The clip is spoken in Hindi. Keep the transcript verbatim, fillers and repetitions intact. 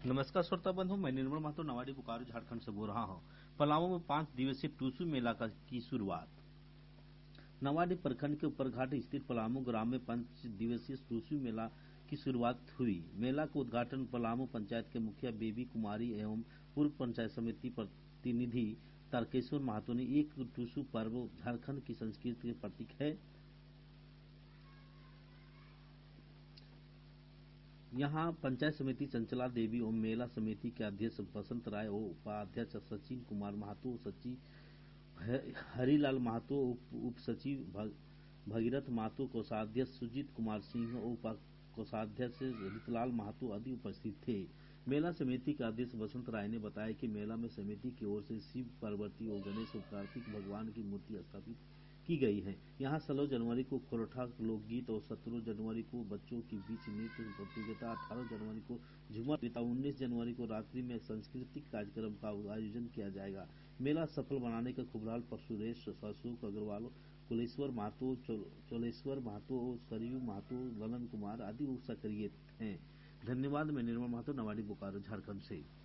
नमस्कार श्रोता बंधु, मैं निर्मल महतो नवाड़ी बोकारो झारखंड से बोल रहा हूँ। पलामू में पांच दिवसीय टूसू मेला का की शुरुआत। नवाड़ी प्रखंड के ऊपरघाट स्थित पलामू ग्राम में पांच दिवसीय टूसू मेला की शुरुआत हुई। मेला का उद्घाटन पलामू पंचायत के मुखिया बेबी कुमारी एवं पूर्व पंचायत समिति प्रतिनिधि तारकेश्वर महतो ने। एक टूसू पर्व झारखंड की संस्कृति के प्रतीक है। यहाँ पंचायत समिति चंचला देवी और मेला समिति के अध्यक्ष बसंत राय और उपाध्यक्ष सचिन कुमार महतो, सचिव हरिलाल महतो, उप सचिव भगीरथ महतो, कोषाध्यक्ष सुजीत कुमार सिंह और कोषाध्यक्ष रीतलाल महतो आदि उपस्थित थे। मेला समिति के अध्यक्ष बसंत राय ने बताया कि मेला में समिति की ओर से शिव, पार्वती और गणेश और कार्तिक भगवान की मूर्ति स्थापित की गई है। यहाँ सोलह जनवरी को खोरठा लोकगीत और सत्रह जनवरी को बच्चों के बीच नृत्य प्रतियोगिता, अठारह जनवरी को झूमर प्रतियोगिता, उन्नीस जनवरी को रात्रि में सांस्कृतिक कार्यक्रम का आयोजन किया जाएगा। मेला सफल बनाने का खुबराल सुरेश, अशोक अग्रवाल, कुलेश्वर महतो, चोलेश्वर महतो, सरयू महतो, ललन कुमार आदि सक्रिय हैं। धन्यवाद। मैं निर्मल महतो, नवाड़ी बोकारो झारखंड से।